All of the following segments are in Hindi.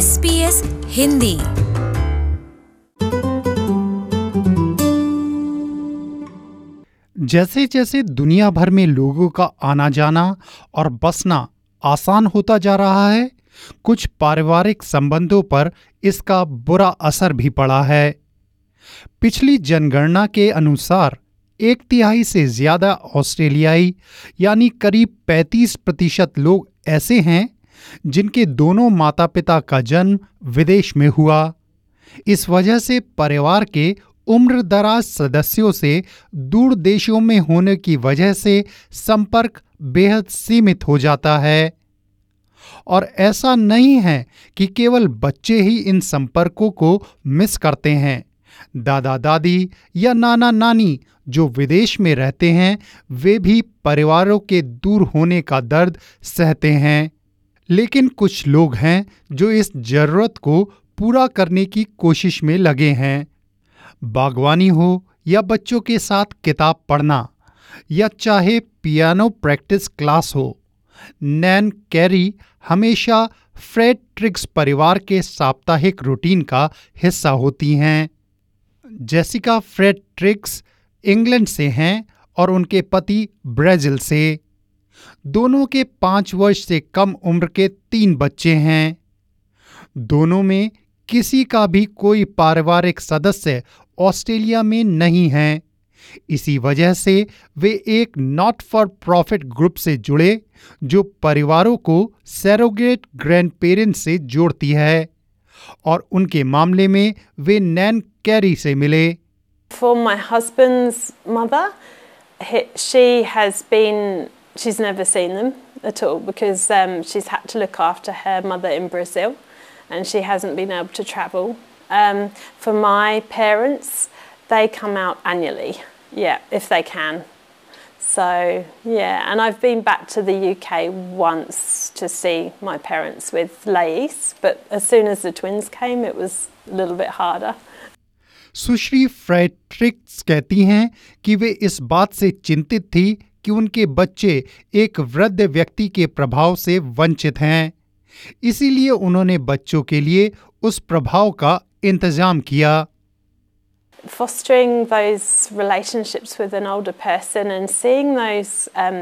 SBS हिंदी। जैसे जैसे दुनिया भर में लोगों का आना जाना और बसना आसान होता जा रहा है, कुछ पारिवारिक संबंधों पर इसका बुरा असर भी पड़ा है। पिछली जनगणना के अनुसार 1/3 से ज्यादा ऑस्ट्रेलियाई यानी करीब 35% लोग ऐसे हैं जिनके दोनों माता पिता का जन्म विदेश में हुआ। इस वजह से परिवार के उम्रदराज सदस्यों से दूर देशों में होने की वजह से संपर्क बेहद सीमित हो जाता है। और ऐसा नहीं है कि केवल बच्चे ही इन संपर्कों को मिस करते हैं। दादा दादी या नाना नानी जो विदेश में रहते हैं, वे भी परिवारों के दूर होने का दर्द सहते हैं। लेकिन कुछ लोग हैं जो इस जरूरत को पूरा करने की कोशिश में लगे हैं। बागवानी हो या बच्चों के साथ किताब पढ़ना या चाहे पियानो प्रैक्टिस क्लास हो, नैन कैरी हमेशा फ्रेड ट्रिग्स परिवार के साप्ताहिक रूटीन का हिस्सा होती हैं। जेसिका फ्रेड ट्रिग्स इंग्लैंड से हैं और उनके पति ब्राजील से। दोनों के 5 वर्ष से कम उम्र के 3 बच्चे हैं। दोनों में किसी का भी कोई पारिवारिक सदस्य ऑस्ट्रेलिया में नहीं है। इसी वजह से वे एक नॉट फॉर प्रॉफिट ग्रुप से जुड़े जो परिवारों को सरोगेट ग्रैंड पेरेंट्स से जोड़ती है, और उनके मामले में वे नैन कैरी से मिले। For my husband's mother, she's never seen them at all because she's had to look after her mother in Brazil and she hasn't been able to travel. For my parents, they come out annually, if they can. So, and I've been back to the UK once to see my parents with Lais, but as soon as the twins came, it was a little bit harder. Sushri Fredericks कहती हैं कि वे इस बात से चिंतित थी कि उनके बच्चे एक वृद्ध व्यक्ति के प्रभाव से वंचित हैं। इसीलिए उन्होंने बच्चों के लिए उस प्रभाव का इंतजाम किया। Fostering those relationships with an older person and seeing those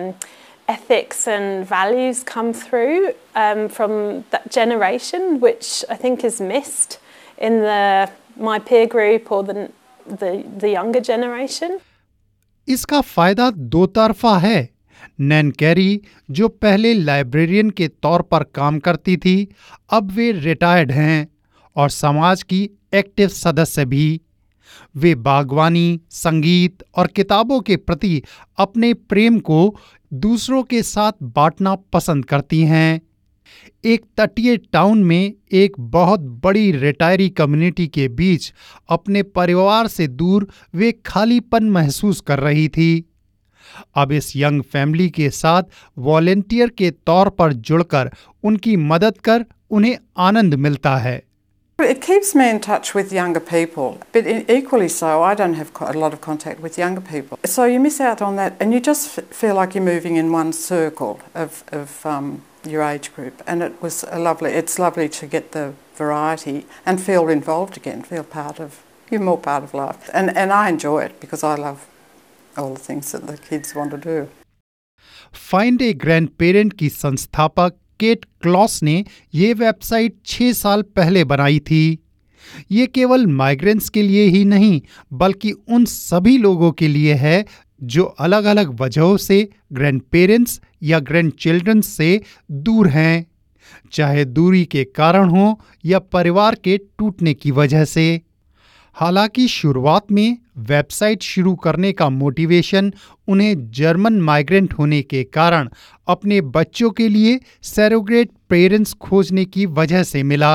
ethics and values come through from that generation, which I think is missed in my peer group or the younger generation. इसका फायदा दो तरफा है। नैन कैरी, जो पहले लाइब्रेरियन के तौर पर काम करती थी, अब वे रिटायर्ड हैं और समाज की एक्टिव सदस्य भी। वे बागवानी, संगीत और किताबों के प्रति अपने प्रेम को दूसरों के साथ बांटना पसंद करती हैं। एक तटीय टाउन में एक बहुत बड़ी रिटायरी कम्युनिटी के बीच अपने परिवार से दूर वे खालीपन महसूस कर रही थी। अब इस यंग फैमिली के साथ वॉलंटियर के तौर पर जुड़कर उनकी मदद कर उन्हें आनंद मिलता है। It keeps me in touch with younger people, but equally so, I don't have a lot of contact with younger people. So you miss out on that, and you just feel like you're moving in one circle of your age group. And it's lovely to get the variety and feel involved again, you're more part of life. And I enjoy it because I love all the things that the kids want to do. Find a Grandparent की संस्थापक केट क्लॉस ने ये वेबसाइट 6 साल पहले बनाई थी। ये केवल माइग्रेंट्स के लिए ही नहीं, बल्कि उन सभी लोगों के लिए है जो अलग अलग वजहों से ग्रैंड पेरेंट्स या ग्रैंड चिल्ड्रन से दूर हैं, चाहे दूरी के कारण हो या परिवार के टूटने की वजह से। हालांकि शुरुआत में वेबसाइट शुरू करने का मोटिवेशन उन्हें जर्मन माइग्रेंट होने के कारण अपने बच्चों के लिए सरोगेट पेरेंट्स खोजने की वजह से मिला।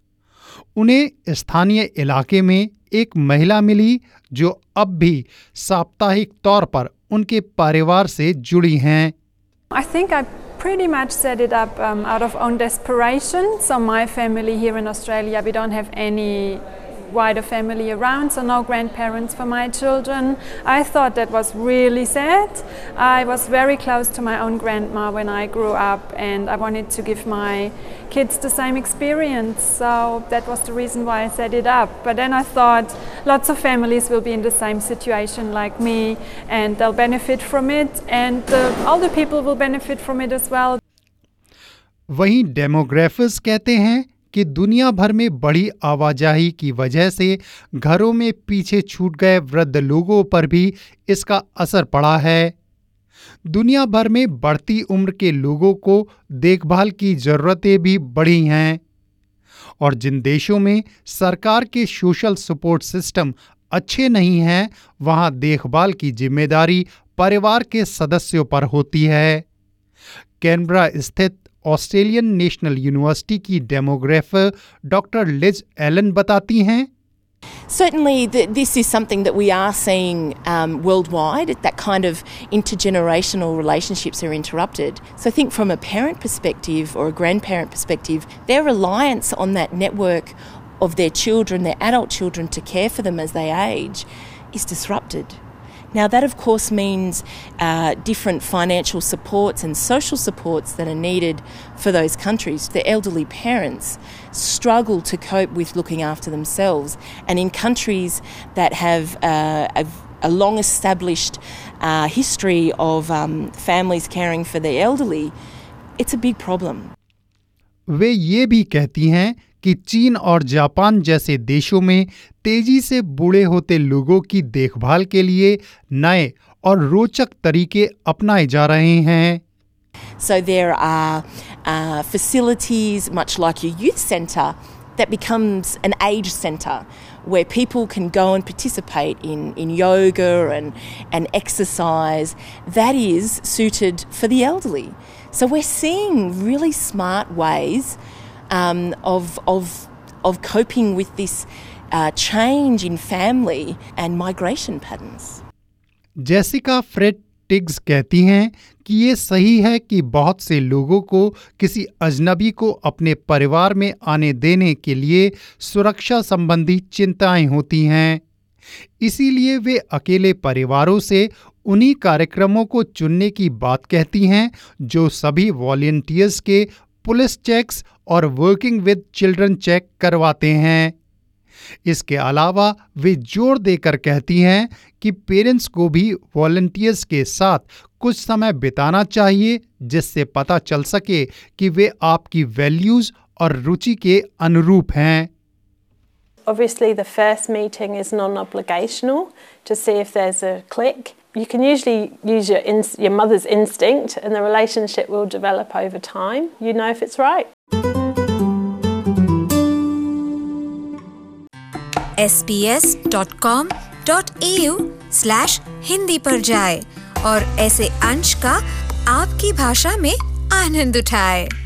उन्हें स्थानीय इलाके में एक महिला मिली जो अब भी साप्ताहिक तौर पर उनके परिवार से जुड़ी हैं। I think I pretty much set it up out of own desperation. So my family here in Australia, we don't have any wider family around, so no grandparents for my children. I thought that was really sad. I was very close to my own grandma when I grew up, and I wanted to give my kids the same experience, so that was the reason why I set it up. But then I thought lots of families will be in the same situation like me, and they'll benefit from it, and older people will benefit from it as well. वहीं डेमोग्राफर्स कहते हैं कि दुनिया भर में बड़ी आवाजाही की वजह से घरों में पीछे छूट गए वृद्ध लोगों पर भी इसका असर पड़ा है। दुनिया भर में बढ़ती उम्र के लोगों को देखभाल की जरूरतें भी बढ़ी हैं, और जिन देशों में सरकार के सोशल सपोर्ट सिस्टम अच्छे नहीं हैं, वहां देखभाल की जिम्मेदारी परिवार के सदस्यों पर होती है। कैनबरा स्थित ऑस्ट्रेलियन नेशनल यूनिवर्सिटी की डेमोग्राफर डॉक्टर लिज एलन बताती हैं, Certainly, this is something that we are seeing worldwide. That kind of intergenerational relationships are interrupted. So I think from a parent perspective or a grandparent perspective, their reliance on that network of their children, their adult children, to care for them as they age is disrupted. Now that of course means different financial supports and social supports that are needed for those countries. The elderly parents struggle to cope with looking after themselves, and in countries that have a long established history of families caring for the elderly, it's a big problem. वे ये भी कहती हैं कि चीन और जापान जैसे देशों में तेजी से बूढ़े होते लोगों की देखभाल के लिए नए और रोचक तरीके अपनाए जा रहे हैं। So there are facilities, much like your youth centre, that becomes an age centre where people can go and participate in yoga and exercise that is suited for the elderly. So we're seeing really smart ways of coping with this change in family and migration patterns. Jessica Fredericks कहती हैं कि ये सही है कि बहुत से लोगों को किसी अजनबी को अपने परिवार में आने देने के लिए सुरक्षा संबंधी चिंताएं होती हैं। इसीलिए वे अकेले परिवारों से उन्हीं कार्यक्रमों को चुनने की बात कहती हैं जो सभी वॉलंटियर्स के पुलिस चेक्स और वर्किंग विद चिल्ड्रन चेक करवाते हैं। इसके अलावा वे जोर देकर कहती हैं कि पेरेंट्स को भी वॉलंटियर्स के साथ कुछ समय बिताना चाहिए, जिससे पता चल सके कि वे आपकी वैल्यूज और रुचि के अनुरूप हैं। Obviously, the first meeting is non-obligational to see if there's a click. You can usually use your mother's instinct, and the relationship will develop over time. You know if it's right. sbs.com.au/hindi पर जाए और ऐसे अंश का आपकी भाषा में आनंद उठाए।